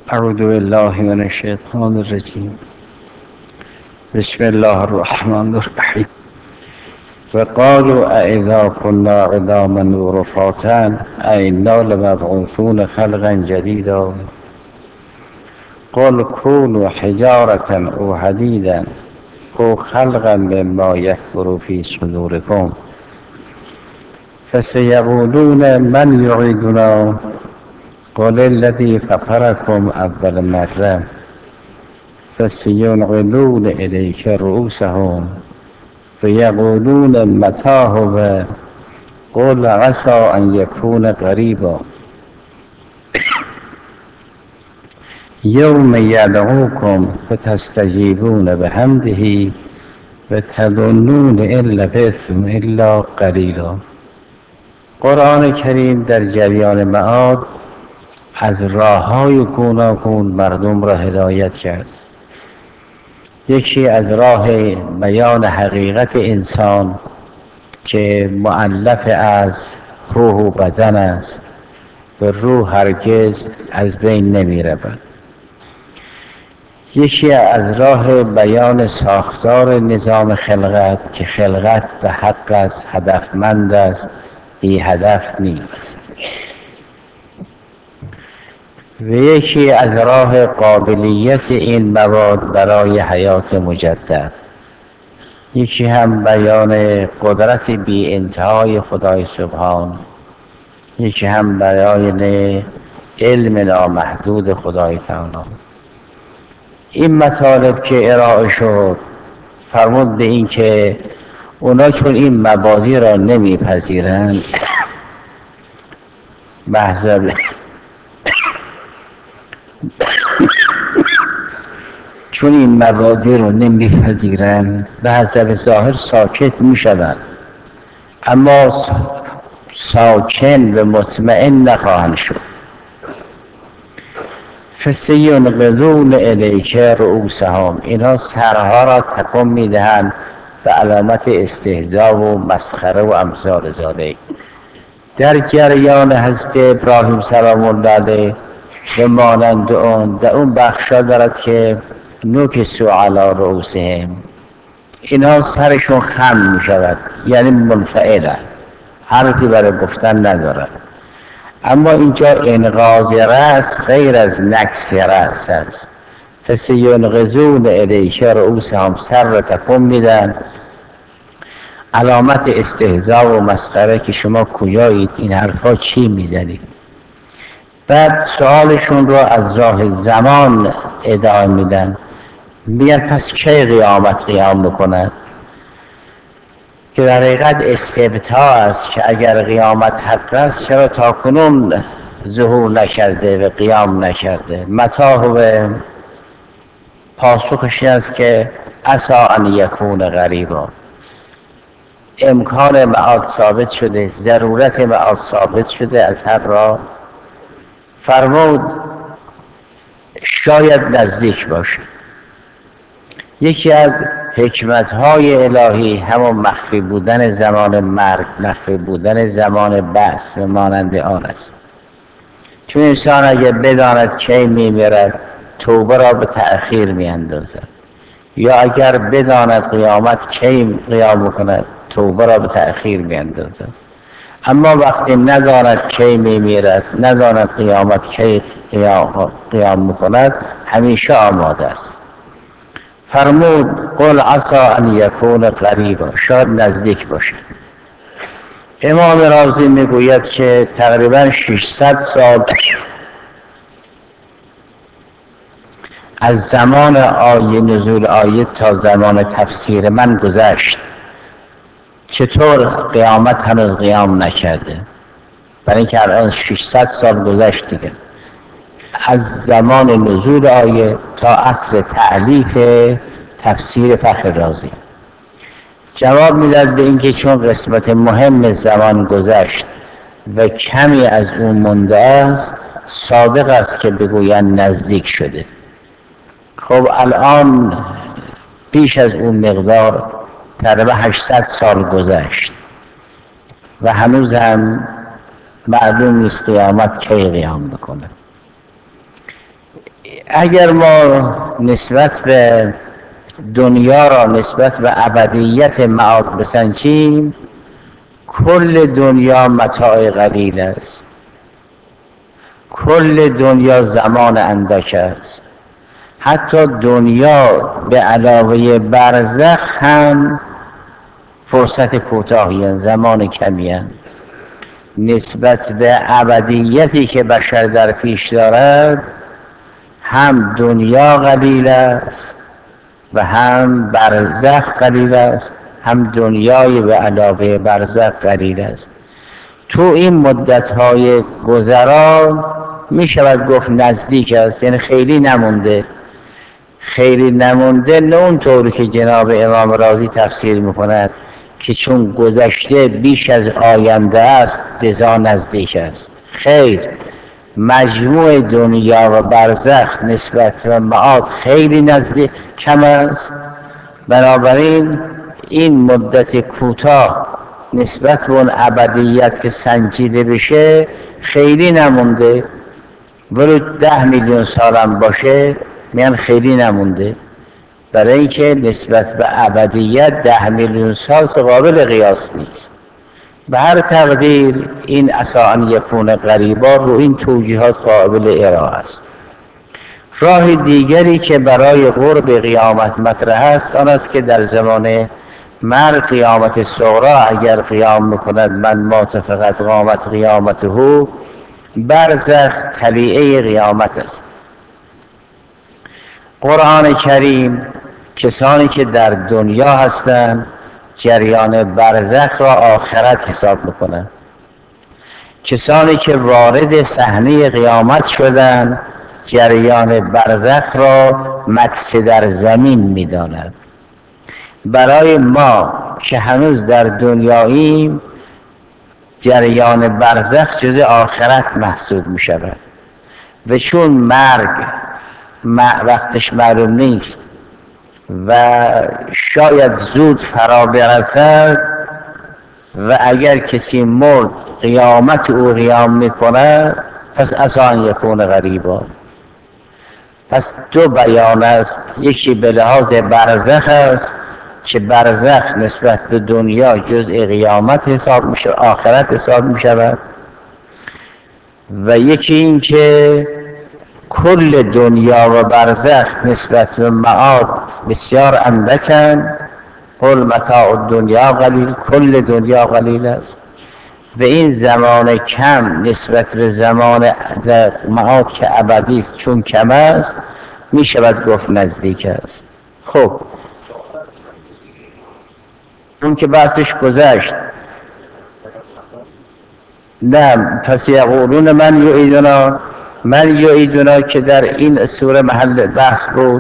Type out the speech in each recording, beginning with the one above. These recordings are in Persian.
اعوذ بالله من الشیطان الرجیم. بسم الله الرحمن الرحیم. وقالوا أإذا كنا عظاما ورفاتا أإنا لمبعوثون خلقا جديدا قل كونوا حجارة أو حديدا أو خلقا مما يكبر في صدوركم فسيقولون من يعيدنا قل الذي فطركم أول مرة فسينغضون إليك رؤوسهم فيقولون متى هو قل عسى أن يكون قريبا يوم يدعوكم فتستجيبون بحمده وتظنون إن لبثتم إلا قلیلا. قرآن کریم در جریان معاد از راه‌های گوناگون مردم را هدایت کرد. یکی از راه بیان حقیقت انسان که مؤلف از روح و بدن است و روح هرگز از بین نمی رود. یکی از راه بیان ساختار نظام خلقت که خلقت به حق است، هدفمند است، بی هدف نیست. و یکی از راه قابلیت این مواد برای حیات مجدد. یکی هم بیان قدرت بی انتهای خدای سبحان، یکی هم بیان علم نامحدود خدای تعالی. این مطالب که ارائه شد فرمود به این که اونا چون این مبادی را نمیپذیرند، محضر چون این مبادی رو نمیپذیرند به حسب ظاهر ساکت میشوند، اما ساکن و مطمئن نخواهند شد. فسینغضون الیک رؤوسهم، اینها سرها را تکان میدهند به علامت استهزاء و مسخره و امثال ذالک. در جریان حضرت ابراهیم سلام الله علیه و مانند اون بخشا دارد که نکسوا علی رؤوسهم، اینها سرشون خم می شود، یعنی منفعله، حرفی برای گفتن ندارد. اما اینجا انغاز رأس غیر از نکس رأس است. فسینغضون الیک رؤوسهم، سر را تکان میدن، علامت استهزاء و مسخره که شما کجایید، این حرفا چی میزنید. بعد سوالشون رو از راه زمان ادامه میدن، میگن پس کی قیام بکنن، که در حقیقت استبطاء است که اگر قیامت حق است چرا تا کنون ظهور نکرده و قیام نکرده. متی هو، پاسخش است که عسی ان یکون قریبا، امکان معاد ثابت شده، ضرورت معاد ثابت شده از هر راه. فرمود شاید نزدیک باشه. یکی از حکمت‌های الهی همون مخفی بودن زمان مرگ، مخفی بودن زمان بعث و مانند آن است. چون انسان اگر بداند کی میمیرد توبه را به تأخیر میاندازد، یا اگر بداند قیامت کی قیام میکند توبه را به تأخیر میاندازد. اما وقتی نداند کی میمیرد، نداند قیامت کی قیام میکند، همیشه آماده است. فرمود قل عسى ان یکون قریبا، شاید نزدیک باشد. امام رازی میگوید که تقریبا 600 سال از زمان نزول آیه تا زمان تفسیر من گذشت. چطور قیامت هنوز قیام نکرده؟ برای اینکه الان 600 سال گذشت دیگه، از زمان نزول آیه تا عصر تألیف تفسیر فخر رازی. جواب میداد به اینکه چون قسمت مهم زمان گذشت و کمی از اون مونده است، صادق است که بگویند نزدیک شده. خب الان بیش از اون مقدار تقریبا 800 سال گذشت و هنوز هم معلوم نیست قیامت کی قیام بکنه. اگر ما نسبت به دنیا را نسبت به ابدیت معاد بسنجیم، کل دنیا متاع قلیل است، کل دنیا زمان اندک است. حتی دنیا به علاوه برزخ هم فرصت کوتاهی، زمان کمی، نسبت به ابدیتی که بشر در پیش دارد. هم دنیا قلیل است و هم برزخ قلیل است، هم دنیای به علاوه برزخ قلیل است. تو این مدت‌های گذرا می شود گفت نزدیک است، یعنی خیلی نمونده. خیلی نمونده نه اونطوری که جناب امام رازی تفسیر میکند که چون گذشته بیش از آینده است لذا نزدیک است. خیر، مجموع دنیا و برزخ نسبت به معاد خیلی نزدیک کم است. بنابراین این مدت کوتاه نسبت به اون ابدیت که سنجیده بشه خیلی نمونده. ولی 10 میلیون سالم باشه میان خیلی نمونده، برای اینکه نسبت به ابدیت 10 میلیون سال قابل قیاس نیست. به هر تقدیر این عسی ان یکون قریبا رو این توجیهات قابل ارائه است. راه دیگری که برای قرب قیامت مطرح است آن است که در زمان مرگ قیامت صغری اگر قیام میکند، من مات فقط قامت قیامته، برزخ طلیعه قیامت است. قرآن کریم کسانی که در دنیا هستند جریان برزخ را آخرت حساب میکنند، کسانی که وارد صحنه قیامت شدند جریان برزخ را مکث در زمین میدانند. برای ما که هنوز در دنیاییم جریان برزخ جز آخرت محسوب می شود و چون مرگ وقتش معلوم نیست و شاید زود فرا برسد و اگر کسی مرد قیامت او قیام میکند، پس عسی ان یکون قریبا. پس دو بیان است، یکی به لحاظ برزخ است که برزخ نسبت به دنیا جزء قیامت حساب میشه، آخرت حساب میشود، و یکی این که کل دنیا و برزخ نسبت به معاد بسیار اندکند. قل متاع الدنیا قلیل، کل دنیا قلیل است و این زمان کم نسبت به زمان معاد که ابدی است چون کم است می شود گفت نزدیک است. خب اون که بحثش گذشت. نه، پس یقولون من یعیدنا که در این سوره محل بحث بود،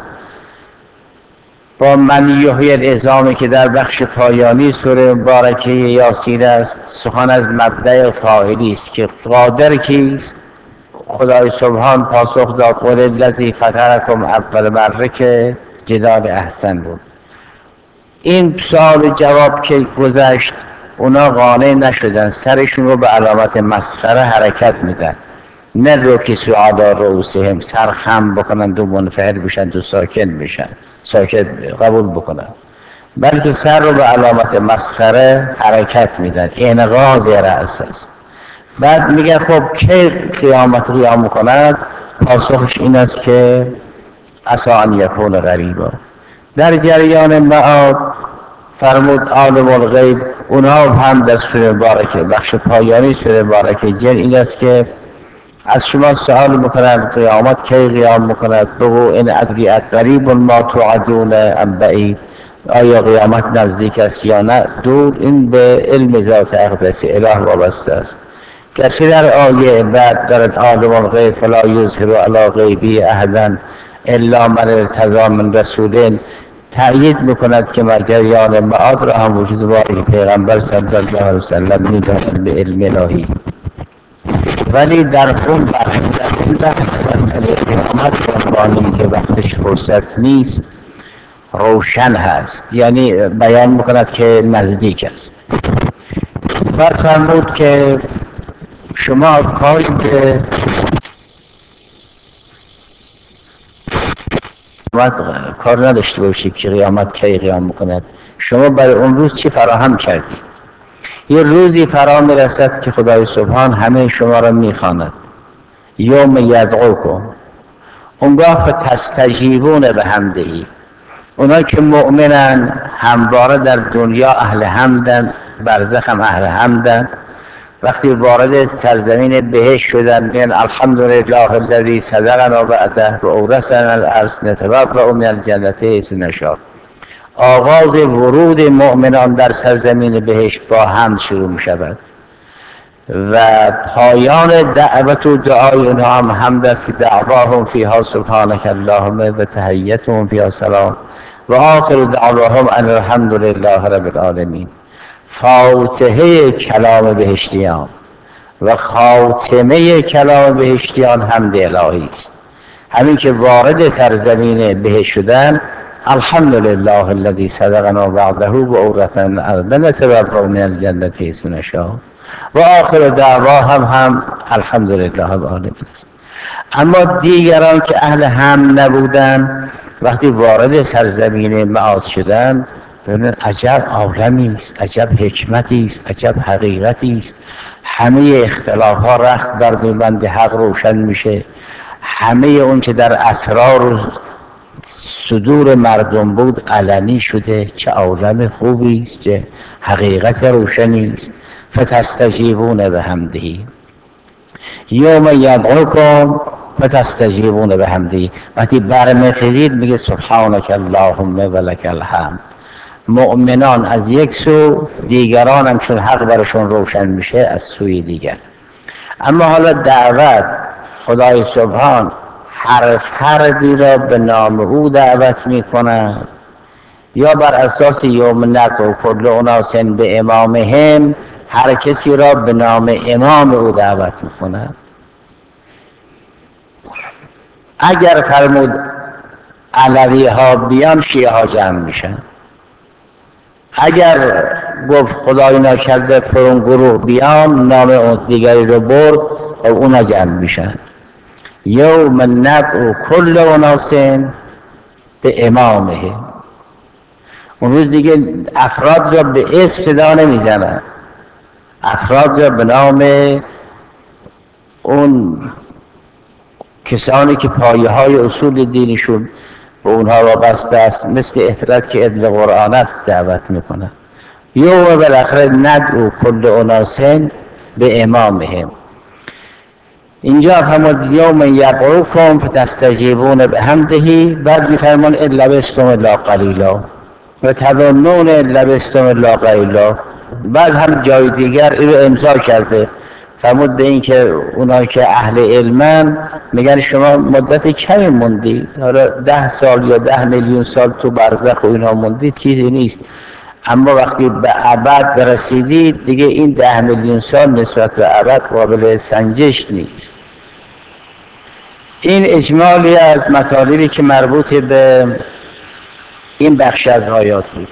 با من یحیی العظام که در بخش پایانی سوره مبارکه یاسین است، سخن از مبدأ فاعلی است که قادر کیست؟ خدای سبحان پاسخ داد قل الذی فطرکم اول مره که جدال احسن بود. این سوال جواب که گذشت اونا قانع نشدن، سرشون رو به علامت مسخره حرکت میدن، نه رو که سعادا رؤوسهم سر خم بکنن دو منفعل بشن دو ساکن بشن، ساکت قبول بکنن، بلکه سر رو به علامت مسخره حرکت میدن، انغاز رأس است. بعد میگه خب کی قیامت قیام میکند؟ پاسخش این است که عسی ان یکون قریبا. در جریان معاد فرمود عالم الغیب، اونها هم در سوره مبارکه بخش پایانی سوره مبارکه جن این است که از شما سوال میکنند قیامت کی قیام میکند؟ بگو ان ادری اقریب ما توعدون ام بعید، آیا قیامت نزدیک است یا نه دور؟ این به علم ذات اقدس اله وابسته است. گرچه در آیه بعد دارد عالم الغیب فلا یظهر علی غیبه احدا الا من ارتضی من رسول، تأیید میکند که جریان معاد را هم وجود واقعی پیغمبر صلی الله علیه وسلم میداند به علم الهی. ولی در اون بحث مسئله قیامت عنوانی که وقتش فرصت نیست روشن هست، یعنی بیان میکند که نزدیک است. و فرمود که شما کاری که کار نداشته باشید که قیامت کی قیام میکند. شما برای اون روز چی فراهم کردید؟ یه روزی فرا میرسد که خدای سبحان همه شما را میخواند، یوم یدعوکم، اونگاه فتستجیبون بحمدهی. اونا که مؤمنن همواره در دنیا اهل حمدن، برزخ هم اهل حمدن، وقتی وارد سرزمین بهشت شدن میگن الحمدلله الذی صدقنا وعده و اورثنا الارض نتبوأ من الجنة حیث نشاء. آغاز ورود مؤمنان در سرزمین بهشت با حمد شروع می شود و پایان دعوت و دعای اونها هم حمد است که دعواهم فیها سبحانک اللهم و تحیتهم فیها سلام و آخر دعواهم ان الحمد لله رب العالمین. فاتحه کلام بهشتیان و خاتمه کلام بهشتیان حمد الهی است. همین که وارد سرزمین بهشت شدن الحمدلله الذی صدقنا وعده و اورثنا الارض نتبوأ من الجنة حیث نشاء و آخر دعوا هم الحمدلله رب العالمین است. اما دیگران که اهل هم نبودن وقتی وارد سرزمین معاد شدن ببینن عجب عالمی است، عجب حکمتی است، عجب حقیقتی است. همه اختلاف ها رخت بر میبنده، حق روشن میشه. همه اون که در اسرار صدور مردم بود علنی شده. چه عالم خوبی است، چه حقیقت روشنی است. فتستجیبون بحمدهی یوم یدعوکم فتستجیبون بحمدهی. وقتی برمیخیزید میگه سبحانک اللهم و لک الحمد. مؤمنان از یک سو، دیگران هم چون حق برشون روشن میشه از سوی دیگر. اما حالا دعوت، خدای سبحان هر فردی را به نام او دعوت میکنند یا بر اساس یوم ندعو کل اناس به امامهم، هر کسی را به نام امام او دعوت میکنند. اگر فرمود علوی ها بیان شیعه ها جمع میشن، اگر گفت خدای ناکرده فرون گروه بیان نام اون دیگری رو برد و اونا جمع میشن. یوم ندعو کل اناس به امامهم. اون روز دیگه افراد را به اسم صدا نمیزنن، افراد را به نام اون کسانی که پایه های اصول دینشون به اونها وابسته است، مثل اطرت که ادل قرآن است، دعوت میکنن. یوم بالاخره ندعو کل اناس به امامهم. اینجا فرمود یوم یدعوکم فتستجیبون بحمدهی، بعد میفرمان ان لبثتم الا قلیلا و تظنون ان لبثتم الا قلیلا. بعد هم جای دیگر این رو امضا کرده، فرمود به این که اونایی که اهل علمن میگن شما مدت کمی موندی، حالا 10 سال یا 10 میلیون سال تو برزخ و اینا موندی، چیزی نیست. اما وقتی به ابد برسیدید دیگه این 10 میلیون سال نسبت به ابد قابل سنجش نیست. این اجمالی از مطالبی که مربوط به این بخش از آیات بود.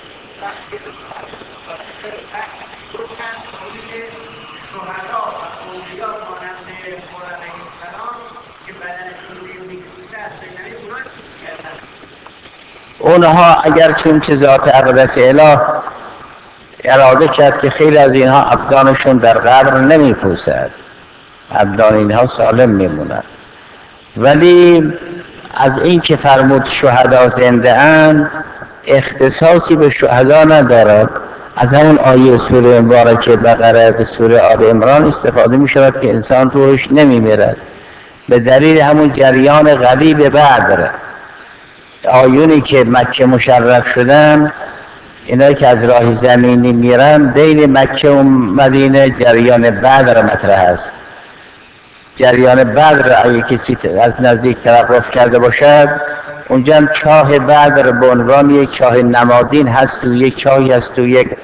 اونها اگر چون چه ذات اقدس اله اراده کرد که خیلی از اینها ابدانشون در قبر نمیپوسد، ابدان اینها سالم میمونند، ولی از این که فرمود شهدا زنده اند اختصاصی به شهدا ندارد. از همون آیه سوره مبارکه بقره به سوره آل عمران استفاده می شود که انسان روحش نمی میرد به دلیل همون جریان غریب بدر. آیونی که مکه مشرف شدن، اینایی که از راه زمینی میرن، بین مکه و مدینه جریان بدر مطرح است. جریان بدر اگه کسی از نزدیک توقف کرده باشد، اونجا هم چاه بدر به عنوان یک چاه نمادین هست و یک چاهی هست و یک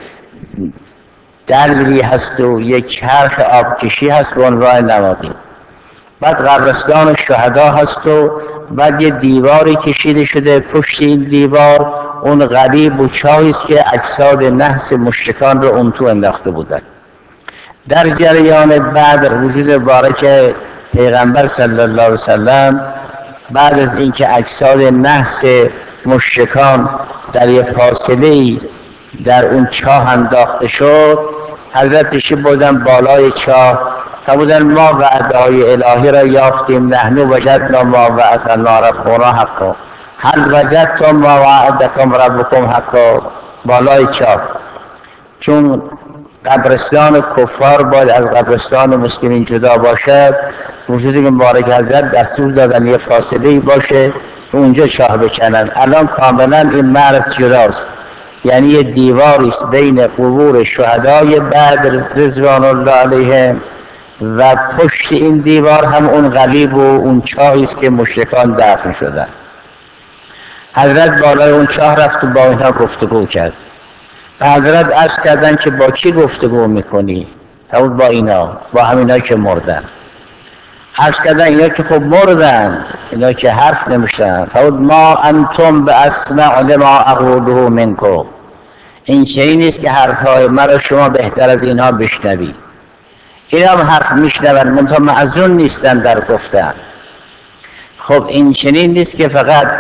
دلوی هست و یک چرخ آبکشی هست به عنوان نمادین. بعد قبرستان شهدا هست و بعد یه دیواری کشیده شده، پشت این دیوار اون غریب و چاهی است که اجساد نحس مشرکان رو اون تو انداخته بودن. در جریان بدر وجود مبارک پیغمبر صلی الله علیه وسلم بعد از اینکه اجساد نحس مشرکان در یه فاصله‌ای در اون چاه انداخته شد، حضرت تشریف بردن بالای چاه، فرمودن ما وعده های الهی را یافتیم، نحن وجدنا ما وعدنا ربنا حقا، هل وجدتم ما وعدکم ربکم حقا. بالای چاه، چون قبرستان کفار باید از قبرستان مسلمین جدا باشد، وجودی که مبارک حضرت دستور دادن یه فاصله‌ای باشه اونجا چاه بکنن. الان کاملا این مرز جداست، یعنی یه دیواری است بین قبور شهدای بدر رضوان الله علیهم و پشت این دیوار هم اون قلیب و اون چاهی است که مشرکان دفن شدن. حضرت بالای اون چاه رفت و با اینها گفتگو کرد. حضرت عرض کردن که با کی گفتگو میکنی؟ فرمود با اینا، با همینا که مردن. عرض کردن اینا که خب مردن، اینا که حرف نمیشن. فرمود ما انتم به اسمع لما اقوله منکم، این چیزی نیست که حرفهای مرا شما بهتر از اینها بشنوی. اینا هم حرف میشنون منتها معذون نیستن در گفتن. خب این چنین نیست که فقط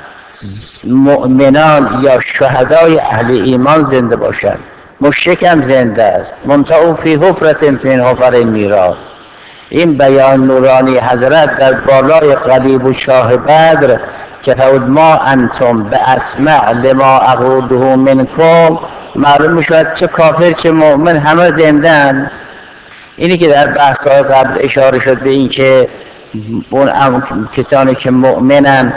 مؤمنان یا شهدای اهل ایمان زنده باشند، مشرک هم زنده است، منتها او فی حفرة فی حفر النیران. این بیان نورانی حضرت در بالای قلیب و چاه بدر که فرمود ما انتم به اسمع لما اقوله منکم، معلوم میشود چه کافر چه مؤمن همه زنده‌اند. اینی که در بحث‌های قبل اشاره شد به این که اون کسانی که مؤمنن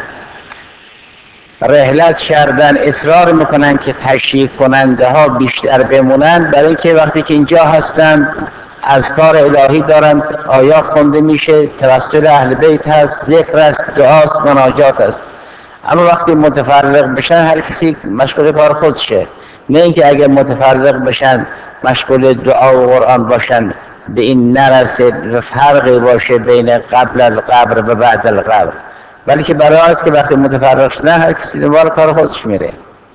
رحلت کردن اصرار میکنن که تشریح کننده ها بیشتر بمونن، برای اینکه وقتی که اینجا هستن اذکار الهی دارن، آیات خونده میشه، توسل اهل بیت هست، ذکر است، دعاست، مناجات است. اما وقتی متفرق بشن هر کسی مشغول کار خودشه، نه اینکه اگر متفرق بشن مشغول دعا و قرآن باشن به این نرسه فرقی باشه بین قبل القبر و بعد القبر، بلکه برای است که وقتی متفرق شدن هر کسی دنبال کار خودش میره.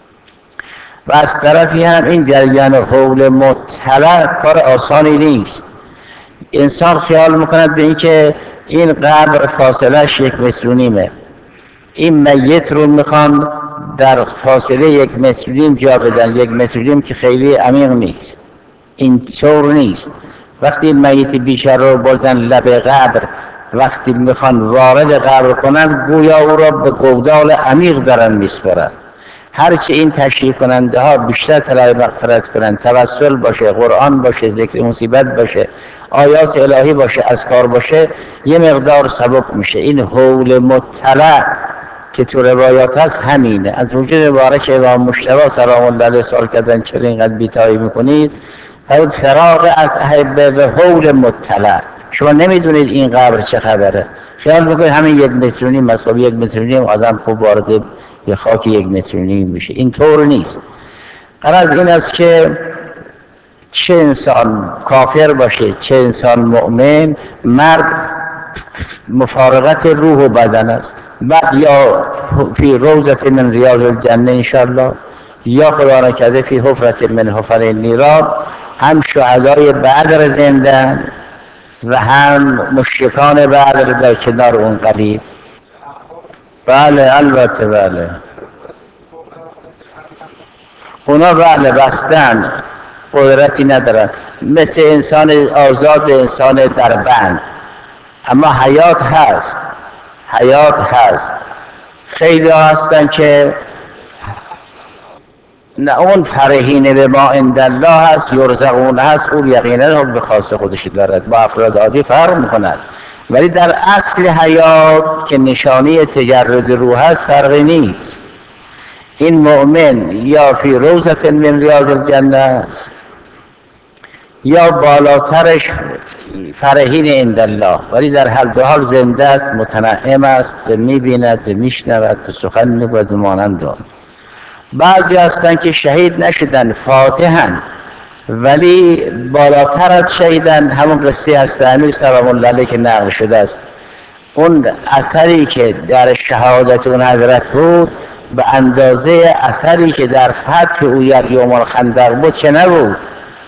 و از طرفی هم این جریان حول مطلع کار آسانی نیست. انسان خیال میکند به این که این قبر فاصلهش 1.5 متر، این میت رو میخوان در فاصله 1.5 متر جا بدن. 1.5 متر که خیلی عمیق نیست، این طور نیست. وقتی میت بیچاره رو بردن لب قبر، وقتی میخوان وارد قبر کنن گویا او را به گودال عمیق دارن میسپارن. هرچه این تشریح کننده ها بیشتر طلب مغفرت کنن، توسل باشه، قرآن باشه، ذکر مصیبت باشه، آیات الهی باشه، اذکار باشه، یه مقدار سبک میشه. این حول مطلع که تو روایات هست همینه. از وجود مبارک امام مجتبی سلام الله علیه سوال کردن چرا اینقدر بی‌تایی میکنید؟ فرمود فراغ از احبه به حول مطلع، شما نمیدونید این قبر چه خبره، خیال میکنید همین 1.5 متر مسابقه 1.5 متر آدم خوب وارد یه خاک 1.5 متر میشه. این طور نیست. غرض این است که چه انسان کافر باشه چه انسان مؤمن، مرد مفارقت روح و بدن است. بعد یا فی روضة من ریاض الجنه انشاءالله، یا خدا نکرده فی حفرة من حفر النیران. هم شهدای بدر زنده و هم مشرکان بدر در کنار اون قلیب. بله البته بله، اونا بله بستن، قدرتی ندارن، مثل انسان آزاد، انسان در بند، اما حیات هست، حیات هست. خیلی هستن که نه اون فرحین به ما عند الله هست، یرزقون هست، اون یقینا به خاص خودش دارد، با افراد عادی فرق میکند، ولی در اصل حیات که نشانی تجرد روح هست فرقی نیست. این مؤمن یا فی روضة من ریاض الجنه است یا بالاترش فرحین عند الله، ولی در هر دو حال زنده است، متنعم است، میبیند، میشنود، سخن میگوید مانند آن. بعضی هستند که شهید نشدن، فاتحن، ولی بالاتر از شهیدن. همون قصه هست امیر سلام الله علیه که نقل شده است، اون اثری که در شهادت اون حضرت بود به اندازه اثری که در فتح او یوم الخندق بود چه نبود.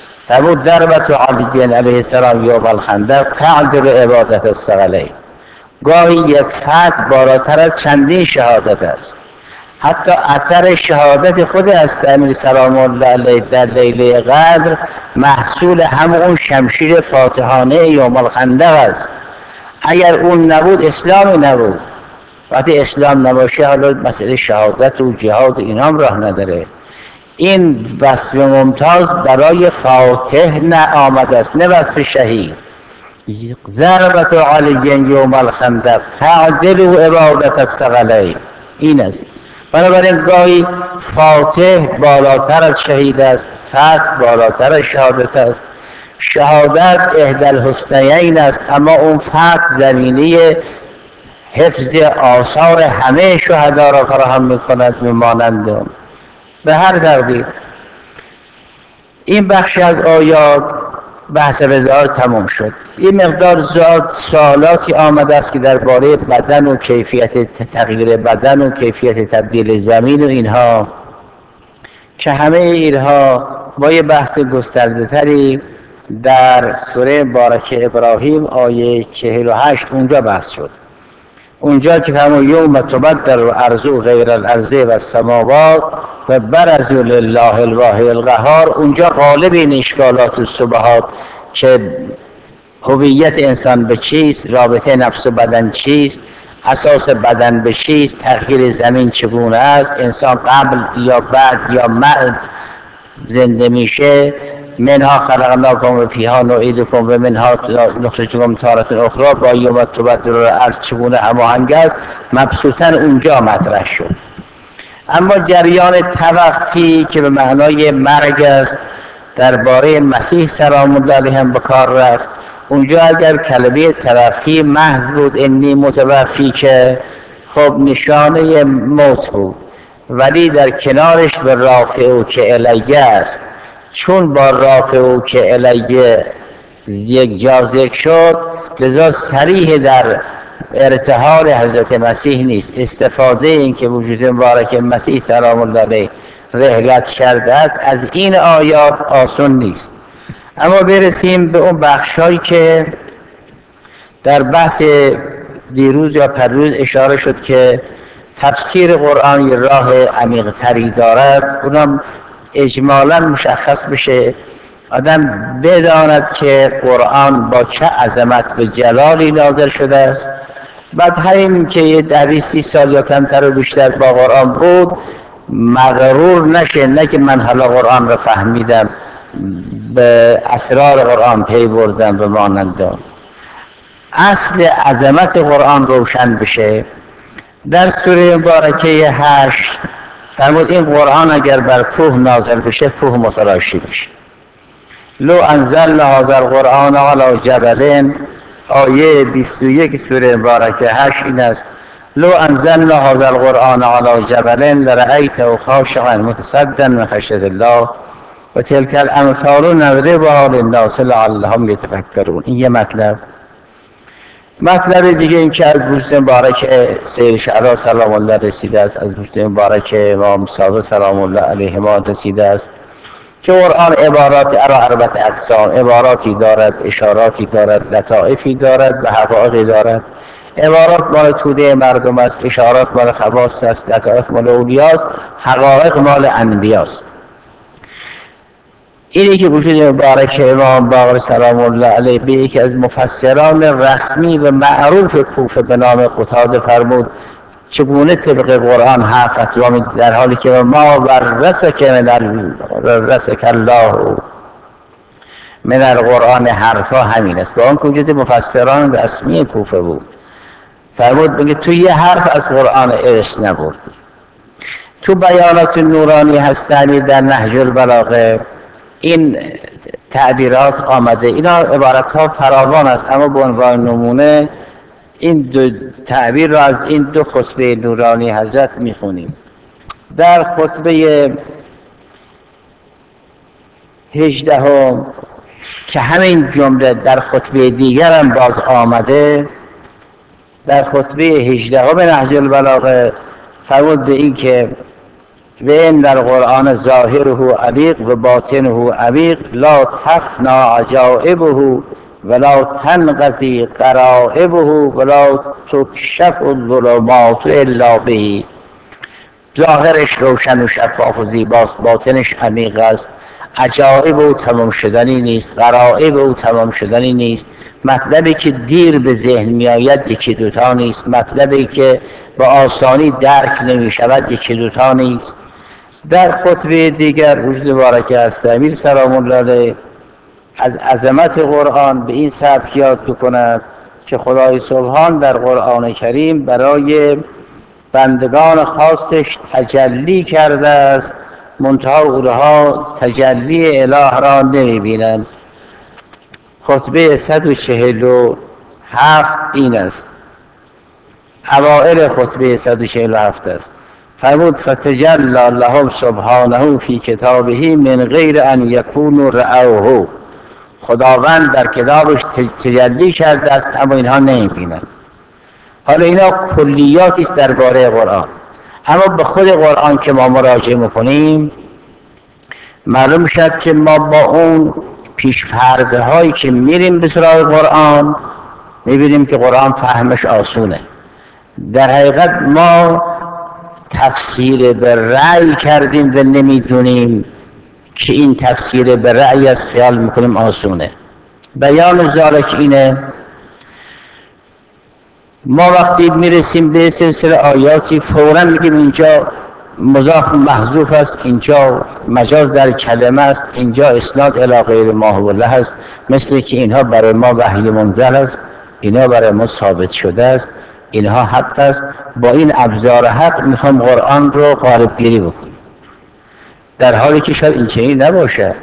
فرمود ضربت علی علیه السلام یوم الخندق تعدل عبادت الثقلین. گاهی یک فتح بالاتر از چندین شهادت است. حتی اثر شهادت خود است امیر سلام الله علیه در لیله قدر محصول همون شمشیر فاتحانه یوم الخندق است. اگر اون نبود اسلامی نبود. وقتی اسلام نباشه حالا مسئله شهادت و جهاد و اینا هم راه نداره. این وصف ممتاز برای فاتح نه آمده است، نه وصف شهید. ضربت علی یوم الخندق تعدل و عبادت الثقلین، این است. بنابراین گاهی فاتح بالاتر از شهید است، فتح بالاتر از شهادت است. شهادت احدی الحسنیین است، اما اون فتح زمینه حفظ آثار همه شهدا را فراهم می‌کند میمانند. به هر تقدیر این بخش از آیات بحث رضا تمام شد. این مقدار زیاد سوالاتی آمده است که درباره بدن و کیفیت تغییر بدن و کیفیت تبدیل زمین و اینها، که همه اینها با یه بحث گسترده تری در سوره مبارکه ابراهیم آیه 48 اونجا بحث شد. اونجا که فرمود یوم تبدل الارض غیر الارض و السماوات و برزوا لله الواحد القهار، اونجا غالب این اشکالات و شبهات که هویت انسان به چیست، رابطه نفس و بدن چیست، اساس بدن به چیست، تغییر زمین چگونه است، انسان قبل یا بعد یا بعد زنده میشه، منها خلقناکم و فیها نعیدکم و منها نخرجکم تارة اخرى، با یوم تبدل الارض چگونه هماهنگ است، مبسوطاً اونجا مطرح شد. اما جریان توفی که به معنای مرگ است درباره مسیح سلام الله علیه هم به کار رفت. اونجا اگر کلمه توفی محض بود انی متوفی، که خب نشانه موت بود، ولی در کنارش به رافعو که الیه است، چون با رافعو که الیه یک جا ذکر شد لذا صریح در ارتحال حضرت مسیح نیست. استفاده این که وجود مبارک مسیح سلام الله علیه رحلت کرده است از این آیات آسان نیست. اما برسیم به اون بخشایی که در بحث دیروز یا پریروز اشاره شد که تفسیر قرآن یه راه عمیق تری دارد، اونم اجمالا مشخص بشه، آدم بداند که قرآن با چه عظمت و جلالی نازل شده است. بعد همین که یه 20-30 سال یا کمتر و بیشتر با قرآن بود مغرور نشه، نه که من حالا قرآن رو فهمیدم، به اسرار قرآن پی بردم و مانند. اصل عظمت قرآن روشن بشه. در سوره مبارکه 8 فرمود این قرآن اگر بر کوه نازل بشه کوه متلاشی بشه. لو انزلنا هذا القرآن علی جبل، آیه 21 سوره مبارکه 8 این است: لو انزلنا هذا القرآن علی جبل لرأیته خاشعا متصدعا من خشیة الله و تلک الامثال نضربها للناس لعلهم یتفکرون. این یه مطلب دیگه این که از وجود مبارک سید شعراء سلام الله رسیده است، از وجود مبارک امام صادق سلام الله علیهما رسیده است که قرآن عبارات اربعه اقسام، عباراتی دارد، اشاراتی دارد، لطائفی دارد و حقایقی دارد. عبارات مال توده مردم است، اشارات مال خواص است، لطائف مال اولیاست، حقایق مال انبیاست. اینی که وجود مبارک امام باقر سلام الله علیه به یکی از مفسران رسمی و معروف کوفه به نام قتاده فرمود چگونه طبق قرآن حرف فتوا، در حالی که ما ورثک الله من القرآن حرفا همین است. با آن که وجود مفسران رسمی کوفه بود فرمود بگه تو یه حرف از قرآن ارث نبردی. تو بیانات نورانی هستنی در نهج البلاغه این تعبیرات آمده. اینا عبارت ها فراوان است، اما به عنوان نمونه این دو تعبیر را از این دو خطبه نورانی حضرت میخونیم. در خطبه 18 که همین جمله در خطبه دیگر هم باز آمده، در خطبه 18 نهج البلاغه فرمود به این که و این در قرآن ظاهره عمیق و باطنه عمیق لا تفنا عجائبه ولا تنقضی غرائبه ولا تکشف الظلمات الا به. ظاهرش روشن و شفاف و زیباست، باطنش عمیق است. عجایب او تمام شدنی نیست، غرایب او تمام شدنی نیست. مطلبی که دیر به ذهن می آید یکی دوتا نیست، مطلبی که به آسانی درک نمی شود یکی دوتا نیست. در خطبه دیگر وجود بارکه است امیر سلام الله علیه از عظمت قرآن به این سبک یاد کند که خدای سبحان در قرآن کریم برای بندگان خاصش تجلی کرده است، منتها اونها تجلی اله را نمی بینند. خطبه 147 این است، اوائل خطبه 147 است. فرمود فتجلی لهم سبحانه فی کتابه من غیر ان یکونوا رأوه. خداوند در کتابش تجلی کرده است اما اینها نمی‌بینند. حالا اینا کلیاتی است درباره قرآن، اما به خود قرآن که ما مراجعه می‌کنیم معلوم می‌شود که ما با اون پیش‌فرض هایی که میریم به سراغ قرآن می‌بینیم که قرآن فهمش آسونه. در حقیقت ما تفسیر به رأی کردیم و نمیدونیم که این تفسیر به رأی از خیال میکنیم آسونه. بیان ذالک اینه، ما وقتی میرسیم به سلسله آیاتی فوراً میگیم اینجا مضاف محذوف است، اینجا مجاز در کلمه است، اینجا اسناد الی غیر ما هو الله است، مثل که اینها برای ما وحی منزل است، اینها برای ما ثابت شده است، اینها حق است. با این ابزار حق میخوام قرآن رو غالب گیری بکنیم، در حالی که شاید این چنین نباشه.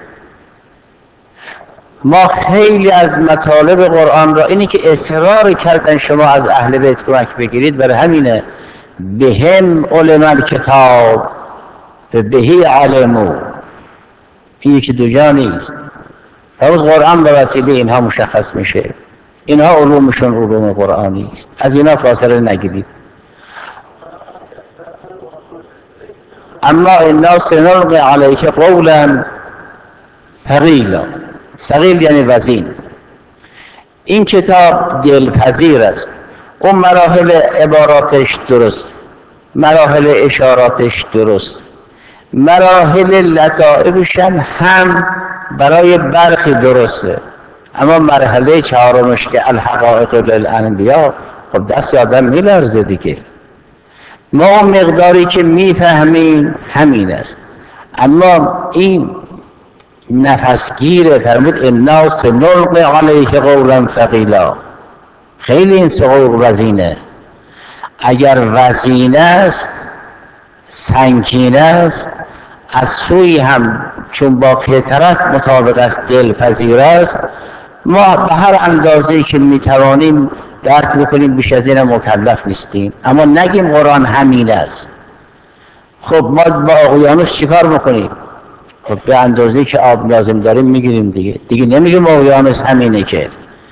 ما خیلی از مطالب قرآن را، اینی که اصرار کردن شما از اهل بیت کمک بگیرید برای همینه، بهم علم الکتاب و بهی علمو، این یکی دو جا نیست. فرمود قرآن به وسیله اینها مشخص میشه، اینها علومشون علوم قرآنی است، از اینا فاصله نگیرید. اما انا سنلقی علیک قولا ثقیلا، ثقیل یعنی وزین. این کتاب دلپذیر است، اون مراحل عباراتش درست، مراحل اشاراتش درست، مراحل لطائفش هم برای برخی درسته، اما مرحله چهارمش که الحقائق للانبیا، خب دست آدم میلرزه دیگه. ما اون مقداری که میفهمیم همین است، اما این نفسگیره. فرمود انا سنلقی علیک قولا ثقیلا، خیلی این سقوط وزینه. اگر وزینه است، سنگین است، از سوی هم چون با فطرت مطابق است دلپذیر است، ما به هر اندازه‌ای که میتوانیم درک بکنیم، بیش از این مکلف نیستیم. اما نگیم قرآن همین است. خب ما با اقیانوس چیکار میکنیم؟ خب به اندازه‌ای که آب لازم داریم میگیریم دیگه نمیگیم اقیانوس همینه. که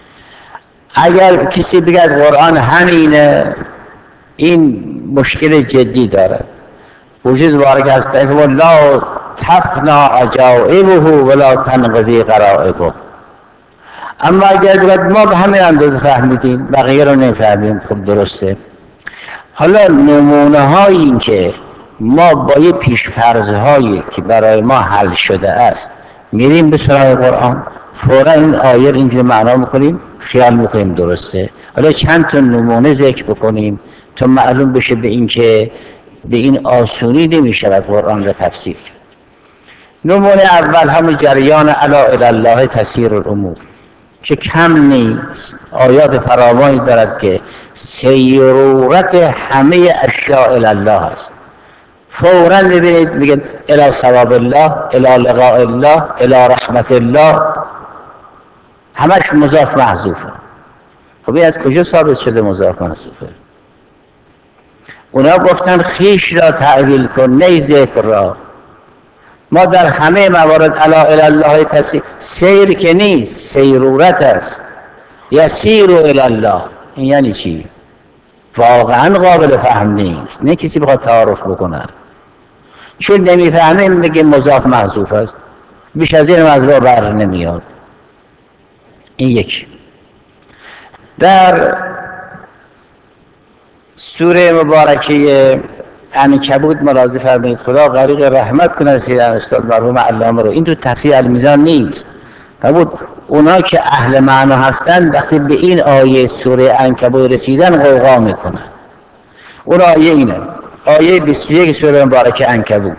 اگر کسی بگه قرآن همینه، این مشکل جدی دارد. وجود بارک است لا تفنا عجائبه ولا تنقضی غرائبه. اما اگر بگه ما به همین اندازه فهمیدیم بقیه رو نمیفهمیم، خب درسته. حالا نمونه های این که ما با یه پیشفرض هایی که برای ما حل شده است میریم به سراغ قرآن، فورا این آیه اینجور معنا میکنیم، خیال میکنیم درسته. حالا چند تا نمونه ذکر بکنیم تا معلوم بشه به این که به این آسونی نمیشود قرآن را تفسیر کرد. نمونه اول همون جریان الا الی الله تسیر الامور که کم نیست، آیات فراوانی دارد که سیرورت همه اشیاء الی الله است. فوراً ببینید میگن الی ثواب الله، الی لقاء الله، الی رحمت الله، همش مضاف محذوفه. خب این از کجا ثابت شده مضاف محذوفه؟ اونا گفتن خیش را تعویل کن، نه ذکر را. ما در همه موارد الا الی الله تسیر، سیر که نیست، سیرورت است. یسیر الی الله، این یعنی چی؟ واقعا قابل فهم نیست، نه کسی بخواد تعارف بکنه. چون نمیفهمه میگه مضاف محذوف است، بیش از این از راه بر نمیاد. این یک. در سوره مبارکه عنکبوت ملاحظه فرمایید خدا غریق رحمت کنه سیدنا استاد مرحوم علامه رو. این تو تفسیر المیزان نیست. فرمود اونا که اهل معنا هستن وقتی به این آیه سوره عنکبوت رسیدن غوغا میکنن. اون آیه اینه، آیه 21 سوره مبارکه عنکبوت: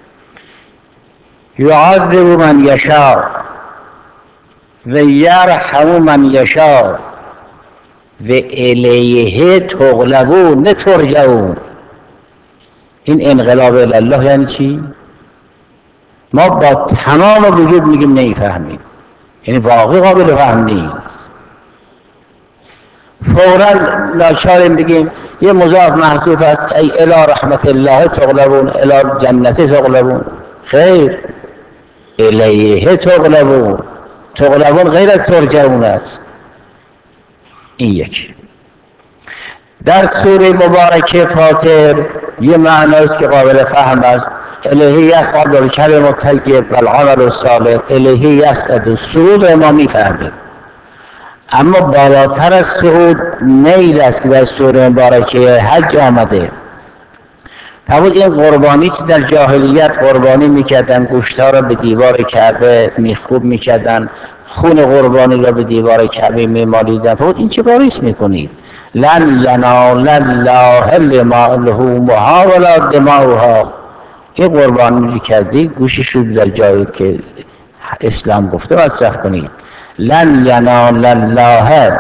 یعذب من یشاء و یرحم من یشاء و الیه تغلبون نه ترجعون. این انقلاب الله یعنی چی؟ ما با تمام وجود میگیم نمیفهمیم، یعنی واقعی قابل فهم نیست. فوراً ناچاریم بگیم یه مضاف محذوف است، ای الی رحمت الله تغلبون، الی جنت تغلبون. خیر، الیه تغلبون، تغلبون غیر از ترجعون است. این یک. در سوره مبارکه فاطر یه معناست که قابل فهم است: الیه یصعد الکلم الطیب والعمل الصالح. الیه یصعد، صعود ما میفهمیم، اما بالاتر از صعود نیل است که در سوره مبارکه حج آمده. فرمود این قربانی که در جاهلیت قربانی میکردن، گوشتها را به دیوار کعبه میخکوب میکردن، خون قربانی را به دیوار کعبه میمالیدن. فرمود این چه کاریست میکنید؟ لن ینال الله لحومها ولا دماؤها. این قربانی کردی گوشش رو در جایی که اسلام گفته مصرف کنید. لن ینال الله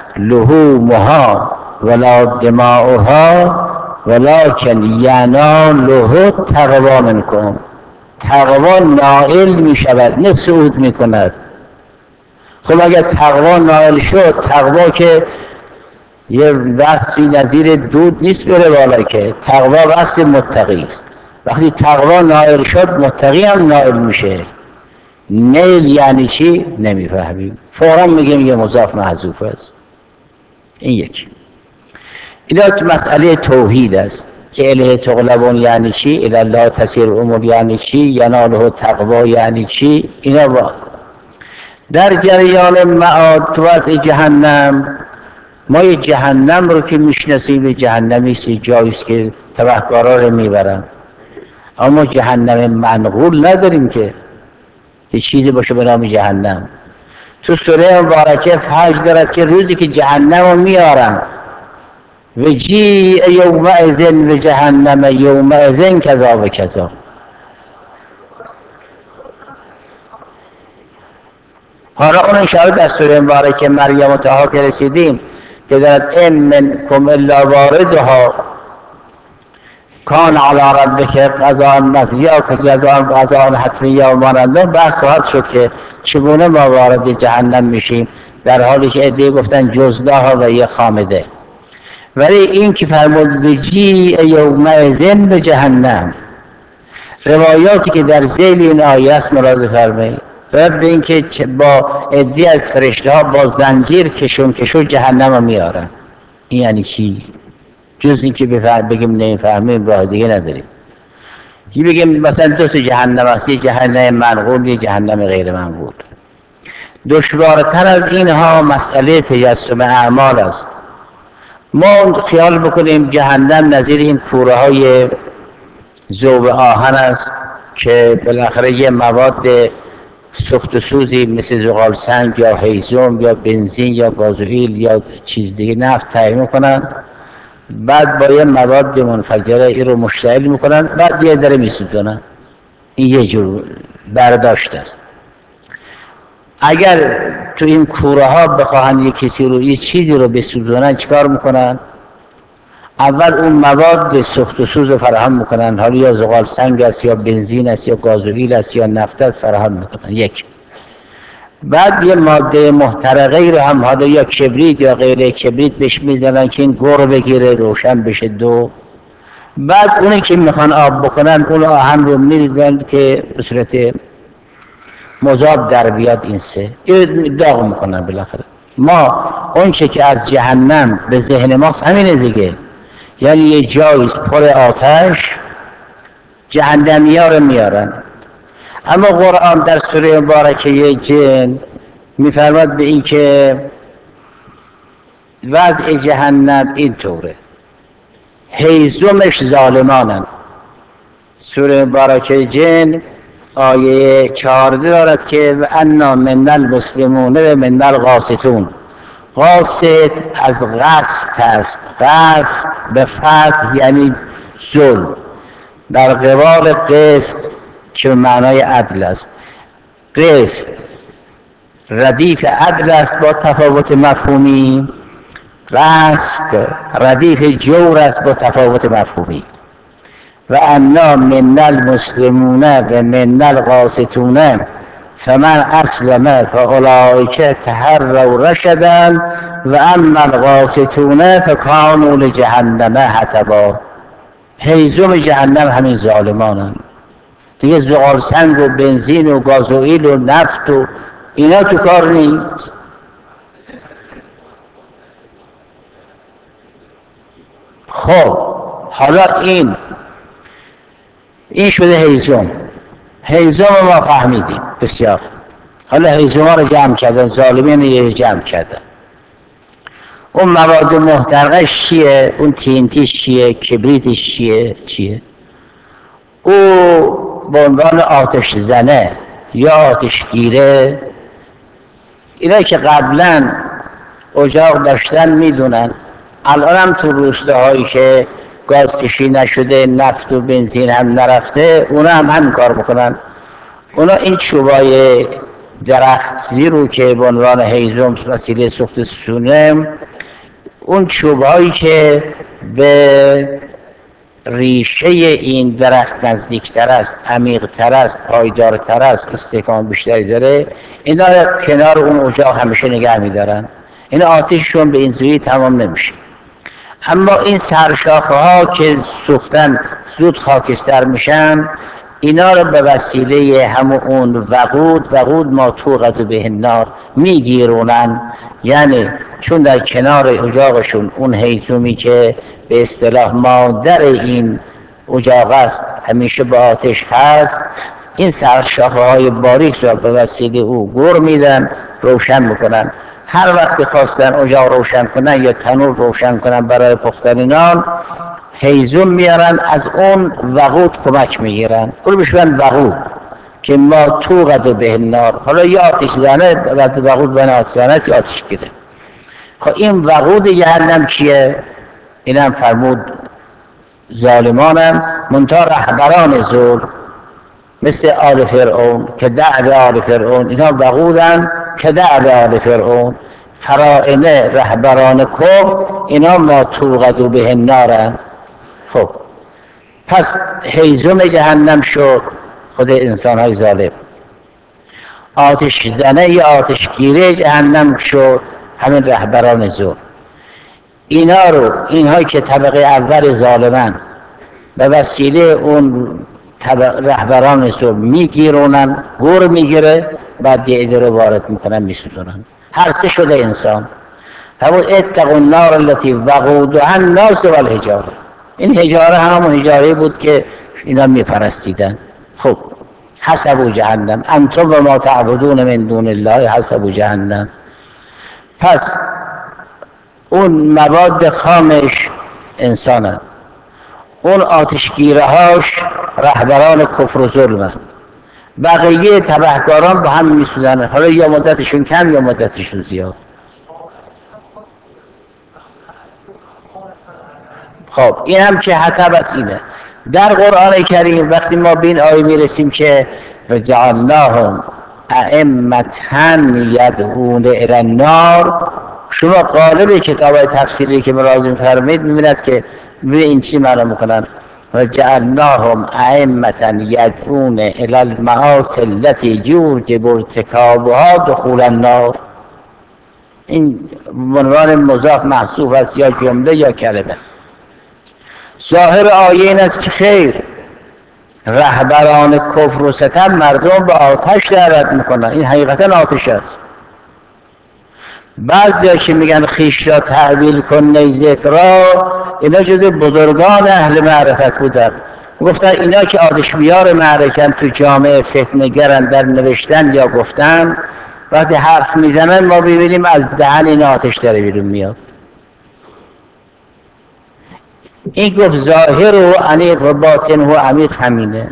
لحومها ولا دماؤها ولکن یناله التقوی منکم. تقوا نائل می شود نه صعود می کند. خب اگر تقوا نائل شد، تقوا که یه وصفی نظیر دود نیست بره بالا، که تقوا وصف متقی است. وقتی تقوا نائل شد متقی هم نائل میشه. نیل یعنی چی؟ نمیفهمیم، فوراً میگیم یه مضاف محذوف است. این یک. اینا مسئله توحید است که الیه تغلبون یعنی چی، الی الله تسیر الامور یعنی چی، یناله تقوا یعنی چی. اینا با در جریان معاد تو وضع جهنم، ما یه جهنم رو که میشناسیم، یه جهنمی است جاییست که تبهکارا رو میبرن، اما جهنم منقول نداریم که یه چیزی باشه به نام جهنم. تو سوره مبارکه فحش دارد که روزی که جهنم رو میارن و جیء یومئذ و جهنم یومئذ کذا و کذا. حالا اون اشاره در سوره مبارکه مریم و طه که رسیدیم که دارد ان منکم الا واردها کان علی ربک قضاء مقضیا که قضاء حتمیا و ماننده. بحث خواهد شد که چگونه ما وارد جهنم میشیم، در حالی که عده‌ای گفتن جزدها و یه خامده. ولی این که فرمود بجیء یومئذ به جهنم، روایاتی که در ذیل این آیه است ملاحظه فرمایید، رد به این که با عده‌ای از فرشته ها با زنجیر کشون جهنم رو میارن. این یعنی چی؟ جز این که بگیم نمیفهمیم راه دیگه نداریم. یه بگیم مثلا دو تا جهنم است، یه جهنم منقول یه جهنم غیر منقول. دشوارتر از اینها مسئله تجسم اعمال است. ما خیال بکنیم جهنم نظیر این کوره های ذوب آهن است که بالاخره یه مواد سوخت و سوزی مثل زغال سنگ یا هیزم یا بنزین یا گازوئیل یا چیز دیگه نفت تهیه میکنن، بعد با یه مواد منفجره این رو مشتعل میکنن، بعد یه دره میسوزونن. این یه جور برداشت است. اگر تو این کوره ها بخواهن یه کسی رو یه چیزی رو بسوزونن چیکار میکنن؟ اول اون مواد سوخت و سوز رو فراهم میکنن، حالا یا زغال سنگ است یا بنزین است یا گازوئیل است یا نفت است فراهم میکنن. یک. بعد یه ماده محترقه رو هم حالا یا کبریت یا غیر کبریت بهش میزنن که این گور بگیره روشن بشه. دو. بعد اونی که میخوان آب بکنن اون آهن رو میریزن که به صورت مذاب در بیاد. این سه داغ میکنن. بالاخره ما اون چه که از جهنم به ذهن ماست همینه دیگه، یعنی یه جاییست پر آتش، جهنمی ها رو میارن. اما قرآن در سوره مبارکه جن میفرماد به این که وضع جهنم این طوره، هیزمش ظالمانن. سوره مبارکه جن آیه 14 دارد که و انا من المسلمون و من القاسطون. قاسط از قسط است، قسط به فتح یعنی ظلم، در قبال قسط که معنای عدل است. قسط ردیف عدل است با تفاوت مفهومی، قسط ردیف جور است با تفاوت مفهومی. و انا من المسلمون و من القاسطون فمن اسلم فاولئک تحروا رشدا و اما القاسطون فکانوا لجهنم حطبا. هیزم جهنم همین ظالمانند دیگه، زغال سنگ و بنزین و گازوئیل و نفت و اینا تو کار نیست. خب حالا این شده هیزم. هیزم ما فهمیدیم بسیار. حالا هیزم ها رو جمع کردن، ظالمین رو جمع کردن. اون مواد محترقش چیه؟ اون تینتیش چیه؟ کبریتش چیه؟ او به عنوان آتش زنه یا آتشگیره، اینا که قبلا اجاق داشتن میدونن. الان هم تو روستاهایی که گاز کشی نشده، نفت و بنزین هم نرفته، اونا هم همین کار بکنن. اونا این چوبای درختی رو که به عنوان هیزم وسیله سوخت سونه، اون چوبایی که به ریشه این درخت نزدیکتر است، عمیقتر است، پایدارتر است، استحکام بیشتری داره، اینا کنار اون اجاق همیشه نگه میدارن. این آتششون به این زودی تمام نمیشه. اما این سرشاخه ها که سوختن زود خاکستر میشن، اینا رو به وسیله همون وقود ما توقد به النار میگیرونن. یعنی چون در کنار اجاقشون اون هیزمی که به اصطلاح مادر این اجاق است همیشه با آتش هست، این سرشاخه های باریک را به وسیله او گر میدن، روشن میکنن. هر وقت خواستن اجاق روشن کنن یا تنور روشن کنن برای پختن نان، هیزم میارن، از اون وقود کمک میگیرن. اون بشون وقود که ما توقد به النار. حالا یا آتش زنه، وقود بین آتش زنه است یا آتش گیره. خب این وقود جهنم چیه؟ اینم فرمود ظالمانم منتها رهبران ظلم مثل آل فرعون که دعو آل فرعون، اینا وقودن که دعو آل فرعون. فرائنه رهبران کفر، اینا ما توقد به النارن. خب پس هیزم جهنم شد خود انسان های ظالم، آتش زنه یا آتشگیره جهنم شد همین رهبران ظلم. اینها که طبقه اول ظالمن به وسیله اون رهبران ظلم میگیرونن، گور میگیره، بعد دیده رو وارد میکنن میسوزونن. هر سه شده انسان. همون اتقوا النار التي وقودها الناس والحجاره. این حجاره همون حجاره بود که اینا میپرستیدن. خب حسبوا جهنم انتم و ما تعبدون من دون الله حسبوا جهنم. پس اون مواد خامش انسانن، اون آتشگیره هاش رهبران کفر و ظلمن، بقیه تبهکاران با هم میسوزنن. حالا یا مدتشون کم یا مدتشون زیاد. خب این هم که حطب است. اینه در قرآن کریم وقتی ما به این آیه میرسیم که وجعلناهم ائمة یدعون الی النار، شما قالب کتاب‌های تفسیری که مراجعه می‌فرمایید می‌بینید که به این چی معنا می‌کنن؟ وجعلناهم ائمة یدعون الی المعاصی التي یوجب ارتکابها دخول النار. این عنوان مضاف محذوف است، یا جمله یا کلمه. ظاهر آیه این است که خیر، رهبران کفر و ستم مردم به آتش دعوت میکنن. این حقیقتا آتش است. بعضیا که میگن خویش را تحویل کن نیزه را، اینا جز بزرگان اهل معرفت بودن. گفتن اینا که آتش بیار معرکن تو جامعه فتنه‌گرن در نوشتن یا گفتن، وقتی حرف میزنن ما ببینیم از دهن این آتش داره بیرون میاد. این گفت ظاهر و عمیق و باطن و عمیق همینه.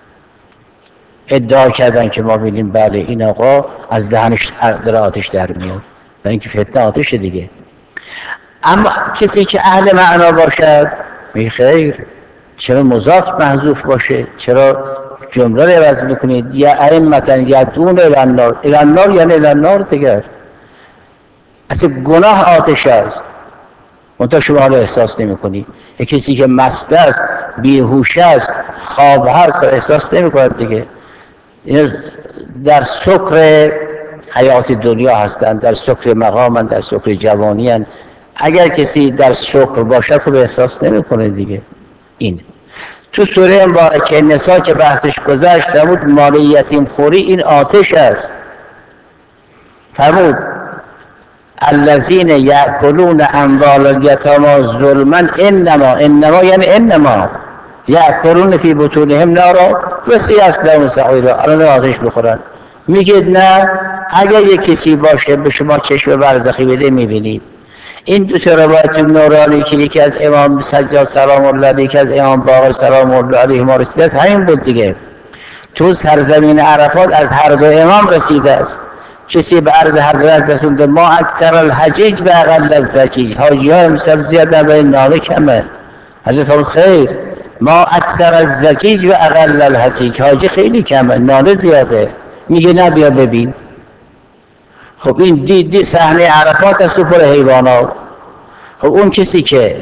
ادعا کردن که ما بینیم بله این آقا از دهنش در آتش در میاد، در اینکه فتنه آتش دیگه. اما کسی که اهل معنا باشد میگه خیر، چرا مضاف محذوف باشه؟ چرا جمله رو عوض میکنید؟ یا ائمة یدعون الی النار، الی النار یعنی الی النار دیگر. اصلا گناه آتش است، منتها شما حالا احساس نمیکنی. یک کسی که مست است، بیهوش است، خواب هست و احساس نمیکند دیگه. این در سکر حیات دنیا هستند، در سکر مقامند، در سکر جوانیند. اگر کسی در سکر باشد خب احساس نمیکنه دیگه. این تو سوره مبارکه نساء که بحثش گذشت فرمود مال یتیم خوری این آتش است. فرمود الذین یأکلون اموال الیتامی ظلما انما یعنی انما یأکلون فی بطونهم نارا و سیصلون سعیرا، الان آتش بخورن. میگید نه، اگر یک کسی باشه به شما چشم برزخی بده میبینید. این دو تا روایت نورانی که یکی از امام سجاد سلام الله علیه، یکی از امام باقر سلام الله علیه ما رسیده است، همین بود دیگه. تو سرزمین عرفات از هر دو امام رسیده است. کسی به عرض حضرت رسونده ما اکثر الحجیج و اقل الزجیج، حاجی ها امسال زیاد و ناله کمه. حضرت فرمود خیر، ما اکثر الزجیج و اقل الحجیج، حاجی خیلی کمه ناله زیاده. میگه نه بیا ببین. خب این دی صحنه عرفات است و پر حیوانات. خب اون کسی که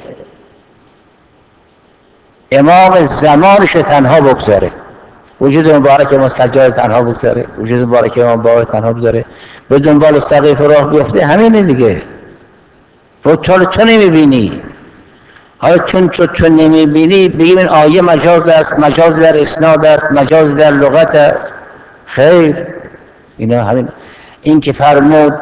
امام زمانش تنها بگذاره، وجود مبارک امام سجاد تنها بگذاره، وجود مبارک امام باقر تنها بگذاره، به دنبال سقیف راه بیفته، همینه دیگه. و تو نمیبینی. حالا چون تو نمیبینی بگیم این آیه مجاز است، مجاز در اسناد است، مجاز در لغت است. خیر، اینا همین. این که فرمود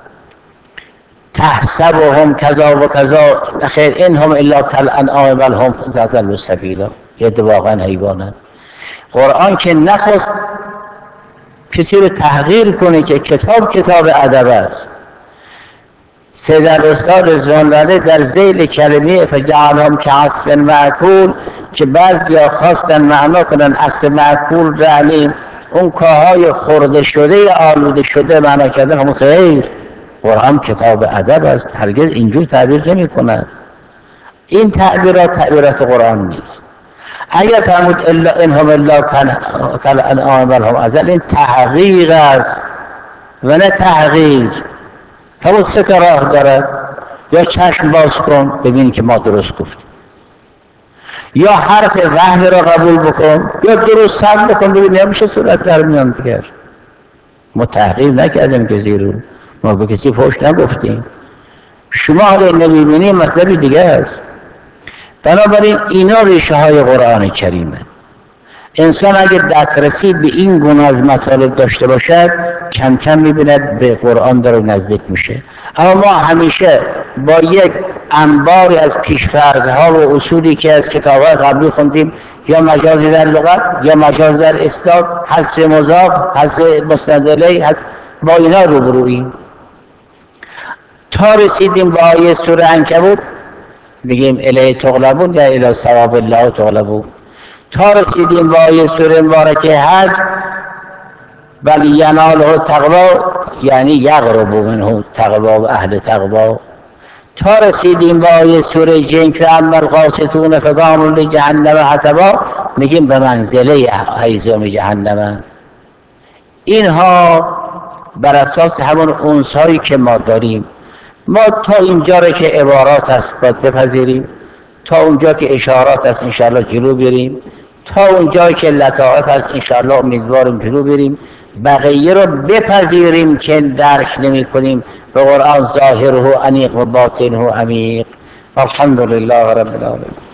تحسبهم کذا و کذا، خیر انهم الا کالانعام بل هم اضل سبیلا، یه واقعا حیوانن. قرآن که نخواست کسی رو تحقیر کنه که کتاب ادب است. سید الرسول رضوان الله در ذیل کلمه فجعلهم کعصف مأکول که بعضیا خواستن معنا کنن اصل مأکول یعنی اون کاهای خورده شده آلوده شده معنا کردن. همون خیر، قرآن کتاب ادب است، هرگز اینجور تعبیر نمی کند. این تعبیرات قرآن نیست. اگر فرمود الا انهم الا کالانعام بل هم اضل، این تحقیق است و نه تحقیر. فرمود سه تا راه دارد، یا چشم باز کن ببین که ما درست گفتیم، یا حرف وحی را قبول بکن، یا درست صبر بکن ببین نمیشه صورت در میان دیگر. ما تحقیر نکردیم کسی رو، ما به کسی فحش نگفتیم. شما اگر نمیبینی مطلبی دیگه است. بنابراین اینا ریشه های قرآن کریمه. انسان اگر دسترسی به این گونه از مطالب داشته باشد کم کم میبیند به قرآن داره نزدیک میشه. اما ما همیشه با یک انباری از پیشفرضها و اصولی که از کتاب‌های قبلی خوندیم، یا مجازی در لغت یا مجاز در اسناد، حذف مضاف، حذف مسند الیه، با اینا روبروییم تا رسیدیم به آیه سوره عنکبوت بگیم الیه تغلبون یا الی ثواب الله تغلبون. تا رسیدیم به آیه سوره مبارکه حج بل یناله تقوا یعنی یقرب منه تقوا و اهل تقوا. تا رسیدیم به آیه سوره جن که اما القاسطون فکانوا لجهنم حطبا، میگیم به منزله هیزم جهنم. اینها بر اساس همون انسایی که ما داریم. ما تا اینجا رو که عبارات است باید بپذیریم، تا اونجا که اشارات است انشاءالله جلو بریم، تا اونجا که لطائف است انشاءالله امیدواریم جلو بریم. بقیه رو بپذیریم که درک نمی کنیم. به قرآن ظاهره عمیق و باطنه عمیق. الحمدلله رب العالمین.